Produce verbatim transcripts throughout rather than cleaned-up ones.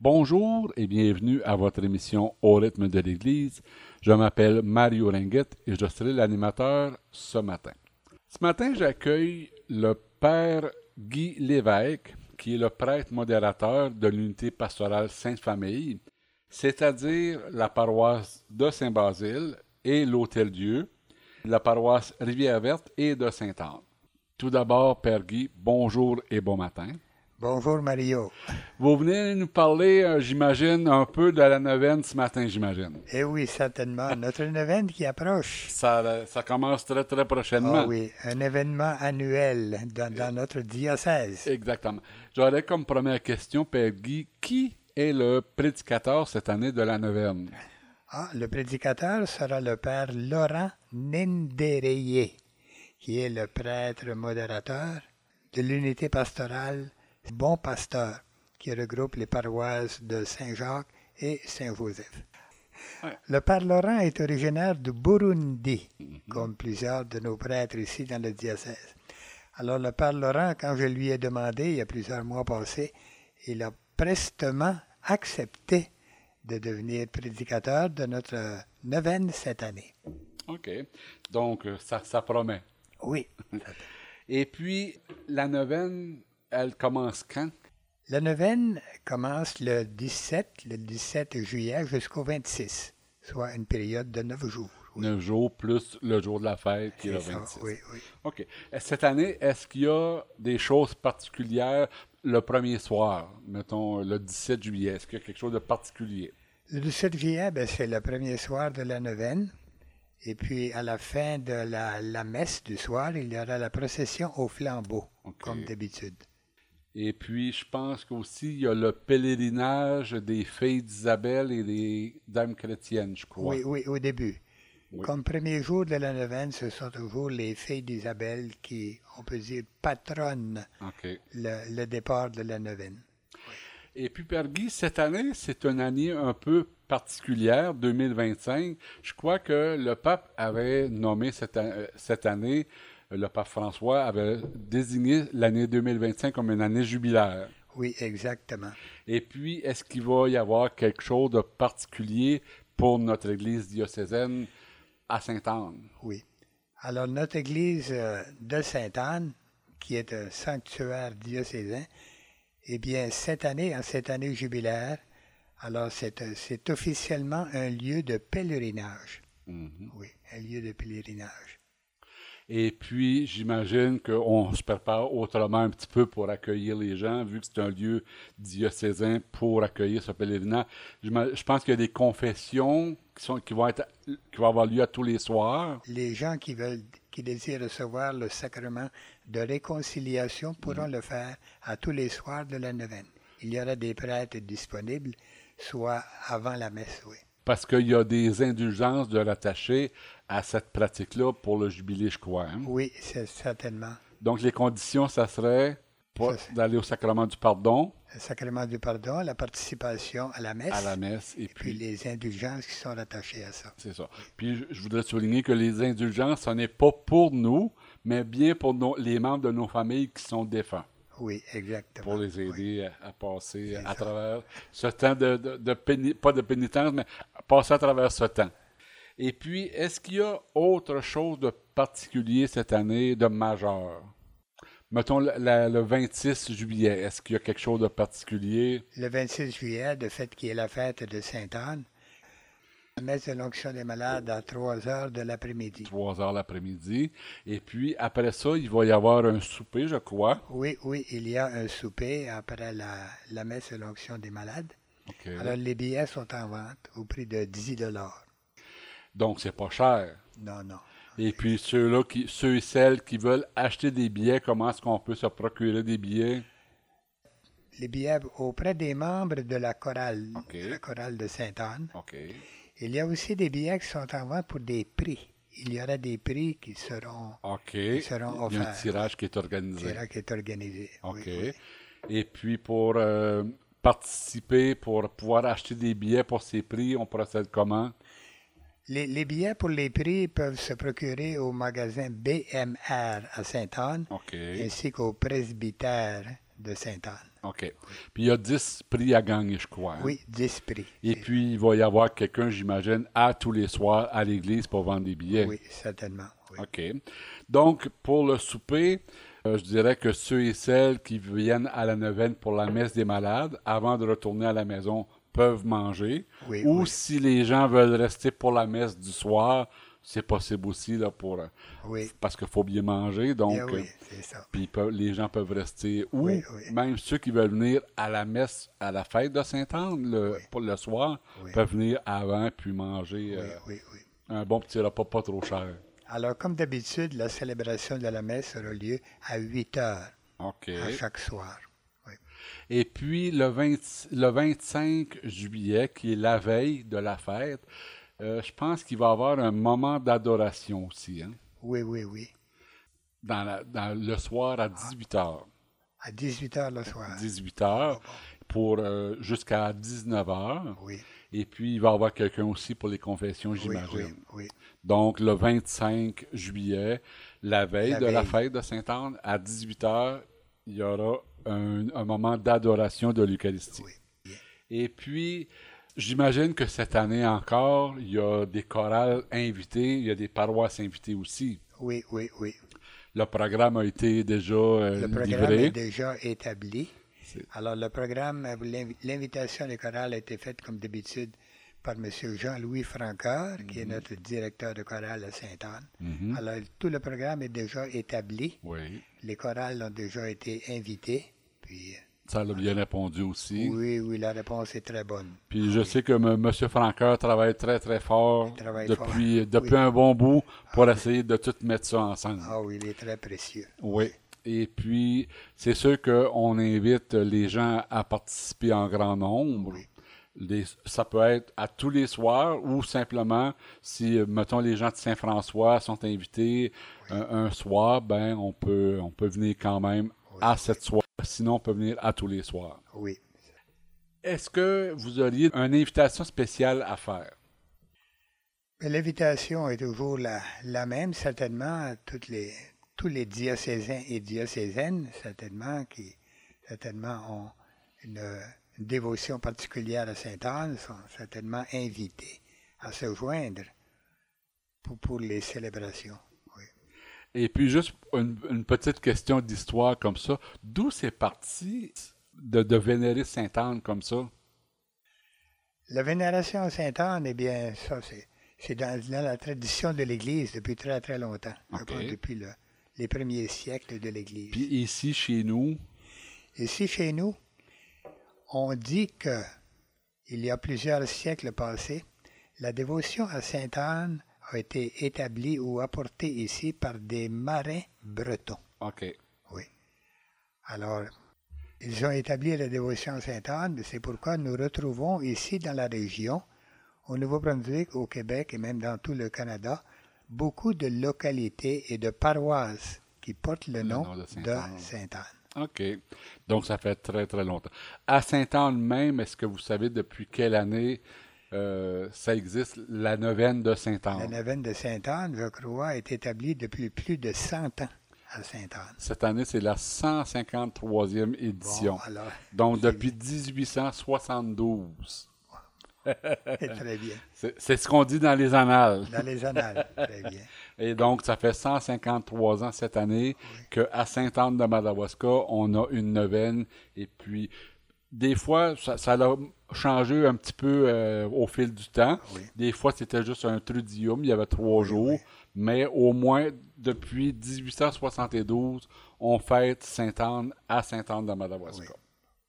Bonjour et bienvenue à votre émission Au rythme de l'Église. Je m'appelle Mario Ringuette et je serai l'animateur ce matin. Ce matin, j'accueille le Père Guy Lévesque, qui est le prêtre modérateur de l'unité pastorale Sainte-Famille, c'est-à-dire la paroisse de Saint-Basile et l'Hôtel-Dieu, la paroisse Rivière-Verte et de Sainte-Anne. Tout d'abord, Père Guy, bonjour et bon matin. Bonjour Mario. Vous venez nous parler, euh, j'imagine, un peu de la neuvaine ce matin, j'imagine. Eh oui, certainement. Notre neuvaine qui approche. Ça, ça commence très, très prochainement. Ah oui, un événement annuel dans, dans notre diocèse. Exactement. J'aurais comme première question, Père Guy, qui est le prédicateur cette année de la neuvaine? Ah, le prédicateur sera le Père Laurent Nendereye, qui est le prêtre modérateur de l'unité pastorale Bon Pasteur, qui regroupe les paroisses de Saint-Jacques et Saint-Joseph. Ouais. Le Père Laurent est originaire du Burundi, mm-hmm. comme plusieurs de nos prêtres ici dans le diocèse. Alors le Père Laurent, quand je lui ai demandé, il y a plusieurs mois passés, il a prestement accepté de devenir prédicateur de notre neuvaine cette année. OK. Donc, ça, ça promet. Oui. Et puis, la neuvaine, elle commence quand? La neuvaine commence le dix-sept, le dix-sept juillet jusqu'au vingt-six, soit une période de neuf jours. Oui. Neuf jours plus le jour de la fête qui est, est le vingt-six. Ça, oui, oui. OK. Cette année, est-ce qu'il y a des choses particulières le premier soir, mettons le dix-sept juillet? Est-ce qu'il y a quelque chose de particulier? Le dix-sept juillet, ben, c'est le premier soir de la neuvaine. Et puis, à la fin de la, la messe du soir, il y aura la procession au flambeau, okay. comme d'habitude. Et puis, je pense qu'aussi, il y a le pèlerinage des filles d'Isabelle et des dames chrétiennes, je crois. Oui, oui, au début. Oui. Comme premier jour de la neuvaine, ce sont toujours les filles d'Isabelle qui, on peut dire, patronnent okay. le, le départ de la neuvaine. Et puis, Père Guy, cette année, c'est une année un peu particulière, deux mille vingt-cinq. Je crois que le pape avait nommé cette, cette année, le pape François avait désigné l'année deux mille vingt-cinq comme une année jubilaire. Oui, exactement. Et puis, est-ce qu'il va y avoir quelque chose de particulier pour notre église diocésaine à Sainte-Anne? Oui. Alors, notre église de Sainte-Anne, qui est un sanctuaire diocésain, eh bien, cette année, en cette année jubilaire, alors c'est, c'est officiellement un lieu de pèlerinage. Mm-hmm. Oui, un lieu de pèlerinage. Et puis, j'imagine qu'on se prépare autrement un petit peu pour accueillir les gens, vu que c'est un lieu diocésain pour accueillir ce pèlerinage. Je pense qu'il y a des confessions qui, sont, qui, vont être, qui vont avoir lieu à tous les soirs. Les gens qui veulent, qui désirent recevoir le sacrement de réconciliation pourront mmh. le faire à tous les soirs de la neuvaine. Il y aura des prêtres disponibles, soit avant la messe, oui. Parce qu'il y a des indulgences de rattacher à cette pratique-là pour le jubilé, je crois. Hein? Oui, c'est certainement. Donc, les conditions, ça serait pour, ça, d'aller au sacrement du pardon. Le sacrement du pardon, la participation à la messe. À la messe. Et, et puis, puis les indulgences qui sont rattachées à ça. C'est ça. Puis, je, je voudrais souligner que les indulgences, ce n'est pas pour nous, mais bien pour nos, les membres de nos familles qui sont défunts. Oui, exactement. Pour les aider oui. à, à passer C'est à ça. travers ce temps de, de, de péni, pas de pénitence, mais à passer à travers ce temps. Et puis, est-ce qu'il y a autre chose de particulier cette année, de majeur? Mettons la, la, le vingt-six juillet, est-ce qu'il y a quelque chose de particulier? Le vingt-six juillet, de fait qui est la fête de Sainte-Anne, la messe de l'onction des malades à trois heures de l'après-midi. trois heures l'après-midi. Et puis, après ça, il va y avoir un souper, je crois. Oui, oui, il y a un souper après la, la messe de l'onction des malades. Okay. Alors, les billets sont en vente au prix de dix dollars. Donc, c'est pas cher. Non, non. Et puis, ceux-là, qui, ceux et celles qui veulent acheter des billets, comment est-ce qu'on peut se procurer des billets? Les billets auprès des membres de la chorale, okay. de la chorale de Sainte-Anne. Okay. Il y a aussi des billets qui sont en vente pour des prix. Il y aura des prix qui seront, okay. qui seront offerts. Il y a un tirage qui est organisé. Un tirage qui est organisé, OK. Oui, oui. Et puis, pour euh, participer, pour pouvoir acheter des billets pour ces prix, on procède comment? Les, les billets pour les prix peuvent se procurer au magasin B M R à Sainte-Anne, okay. ainsi qu'au presbytère de Sainte-Anne. OK. Oui. Puis il y a dix prix à gagner, je crois. Hein? Oui, dix prix. Et puis, il va y avoir quelqu'un, j'imagine, à tous les soirs à l'église pour vendre des billets. Oui, certainement. Oui. OK. Donc, pour le souper, euh, je dirais que ceux et celles qui viennent à la neuvaine pour la messe des malades, avant de retourner à la maison, peuvent manger. Oui, Ou oui. si les gens veulent rester pour la messe du soir, c'est possible aussi là pour oui. parce qu'il faut bien manger. Donc, bien oui, c'est ça. Puis les gens peuvent rester. Ou oui, oui. même ceux qui veulent venir à la messe, à la fête de Sainte-Anne le, oui. pour le soir, oui. peuvent venir avant puis manger oui, euh, oui, oui. un bon petit repas pas trop cher. Alors, comme d'habitude, la célébration de la messe aura lieu à huit heures okay. à chaque soir. Oui. Et puis, le, vingt, le vingt-cinq juillet, qui est la veille de la fête, euh, je pense qu'il va y avoir un moment d'adoration aussi. Hein? Oui, oui, oui. Dans, la, dans le soir à dix-huit heures. À dix-huit heures le soir. dix-huit heures oh, bon. pour euh, jusqu'à dix-neuf heures. Oui. Et puis, il va y avoir quelqu'un aussi pour les confessions, j'imagine. Oui, oui, oui. Donc, le vingt-cinq juillet, la veille la de veille. la fête de Sainte-Anne, à dix-huit heures, il y aura un, un moment d'adoration de l'Eucharistie. Oui. Et puis, j'imagine que cette année encore, il y a des chorales invités, il y a des paroisses invitées aussi. Oui, oui, oui. Le programme a été déjà euh, Le programme livré. est déjà établi. C'est... Alors, le programme, l'invitation des chorales a été faite comme d'habitude par M. Jean-Louis Francoeur, mm-hmm. qui est notre directeur de chorale à Sainte-Anne. Mm-hmm. Alors, tout le programme est déjà établi. Oui. Les chorales ont déjà été invitées. Puis, ça a bien répondu aussi. Oui, oui, la réponse est très bonne. Puis ah, je oui. sais que M. Francoeur travaille très, très fort depuis, fort. depuis oui. un bon bout pour ah, essayer oui. de tout mettre ça ensemble. Ah oui, il est très précieux. Oui. Et puis, c'est sûr qu'on invite les gens à participer en grand nombre. Oui. Les, ça peut être à tous les soirs ou simplement, si, mettons, les gens de Saint-François sont invités oui. un, un soir, ben on peut, on peut venir quand même oui. à cette soirée. Sinon, on peut venir à tous les soirs. Oui. Est-ce que vous auriez une invitation spéciale à faire? L'invitation est toujours la, la même, certainement, à toutes les, tous les diocésains et diocésaines, certainement, qui certainement ont une, une dévotion particulière à Sainte-Anne, sont certainement invités à se joindre pour, pour les célébrations. Oui. Et puis, juste une, une petite question d'histoire comme ça. D'où c'est parti de, de vénérer Sainte-Anne comme ça? La vénération à Sainte-Anne, eh bien, ça, c'est, c'est dans, dans la tradition de l'Église depuis très, très longtemps. Okay. Depuis le, les premiers siècles de l'Église. Puis ici, chez nous? Ici, chez nous, on dit que il y a plusieurs siècles passés, la dévotion à Sainte-Anne a été établie ou apportée ici par des marins bretons. OK. Oui. Alors, ils ont établi la dévotion à Sainte-Anne, c'est pourquoi nous retrouvons ici dans la région, au Nouveau-Brunswick, au Québec et même dans tout le Canada, beaucoup de localités et de paroisses qui portent le, le nom, nom de Sainte-Anne. De Sainte-Anne. OK. Donc, ça fait très, très longtemps. À Sainte-Anne même, est-ce que vous savez depuis quelle année euh, ça existe, la neuvaine de Sainte-Anne? La neuvaine de Sainte-Anne, je crois, est établie depuis plus de cent ans à Sainte-Anne. Cette année, c'est la cent cinquante-troisième édition. Bon, alors, donc, depuis dix-huit cent soixante-douze. Très bien. C'est, c'est ce qu'on dit dans les annales. Dans les annales, très bien. Et donc, ça fait cent cinquante-trois ans cette année oui. qu'à Sainte-Anne de Madawaska, on a une neuvaine. Et puis, des fois, ça, ça a changé un petit peu euh, au fil du temps. Oui. Des fois, c'était juste un trudium, il y avait trois oui, jours. Oui. Mais au moins, depuis dix-huit cent soixante-douze, on fête Sainte-Anne à Sainte-Anne de Madawaska. Oui.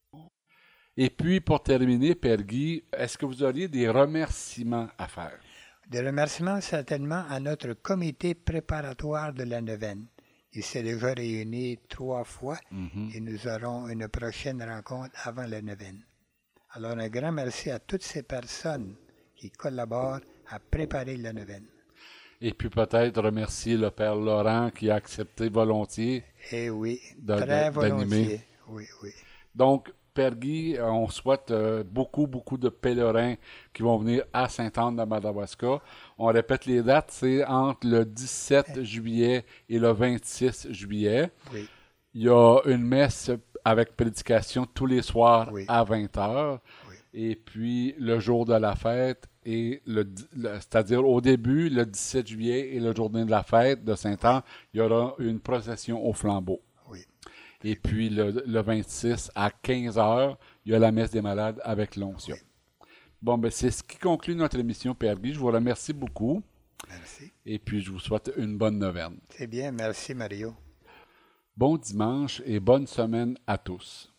Et puis, pour terminer, Père Guy, est-ce que vous auriez des remerciements à faire? Des remerciements certainement à notre comité préparatoire de la neuvaine. Il s'est déjà réuni trois fois mm-hmm. et nous aurons une prochaine rencontre avant la neuvaine. Alors, un grand merci à toutes ces personnes qui collaborent à préparer la neuvaine. Et puis peut-être remercier le Père Laurent qui a accepté volontiers. Eh oui, de, très de, volontiers. D'animer. Oui, oui. Donc, Père Guy, on souhaite euh, beaucoup, beaucoup de pèlerins qui vont venir à Sainte-Anne de Madawaska. On répète les dates, c'est entre le dix-sept juillet et le vingt-six juillet. Oui. Il y a une messe avec prédication tous les soirs Oui. à vingt heures. Oui. Et puis, le jour de la fête, et le, le- c'est-à-dire au début, le dix-sept juillet et le journée de la fête de Saint-Anne, il y aura une procession au flambeau. Oui. Et puis, le, le vingt-six à quinze heures, il y a la messe des malades avec l'onction. Oui. Bon, ben c'est ce qui conclut notre émission, Père Guy. Je vous remercie beaucoup. Merci. Et puis, je vous souhaite une bonne neuvaine. C'est bien. Merci, Mario. Bon dimanche et bonne semaine à tous.